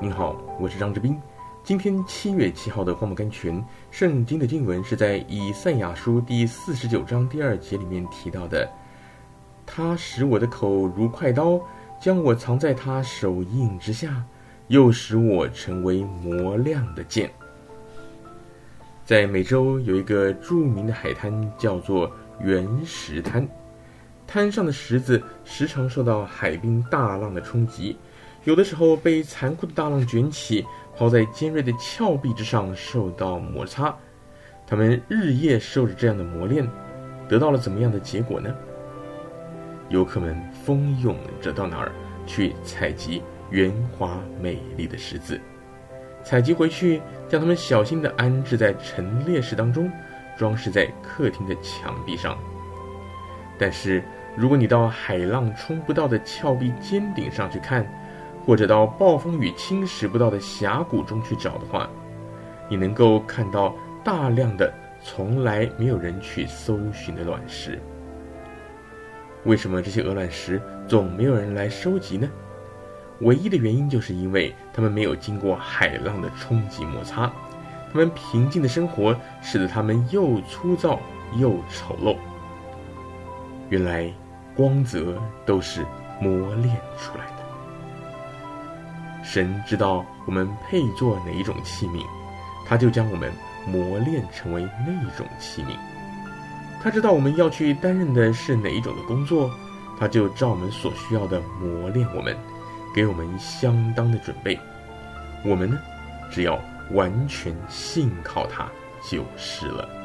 您好，我是张志斌。今天7月7号的荒漠甘泉，圣经的经文是在以赛亚书第49章第2节里面提到的。他使我的口如快刀，将我藏在他手印之下，又使我成为磨亮的剑。在美洲有一个著名的海滩叫做原石滩，滩上的石子时常受到海滨大浪的冲击，有的时候被残酷的大浪卷起，抛在尖锐的峭壁之上受到摩擦。他们日夜受着这样的磨练，得到了怎么样的结果呢？游客们蜂拥着到哪儿去采集圆滑美丽的石子，采集回去，将它们小心地安置在陈列室当中，装饰在客厅的墙壁上。但是如果你到海浪冲不到的峭壁尖顶上去看，或者到暴风雨侵蚀不到的峡谷中去找的话，你能够看到大量的从来没有人去搜寻的卵石。为什么这些鹅卵石总没有人来收集呢？唯一的原因就是因为它们没有经过海浪的冲击摩擦，它们平静的生活使得它们又粗糙又丑陋。原来光泽都是磨练出来的。神知道我们配做哪一种器皿，他就将我们磨练成为那种器皿。他知道我们要去担任的是哪一种的工作，他就照我们所需要的磨练我们，给我们相当的准备。我们呢，只要完全信靠他就是了。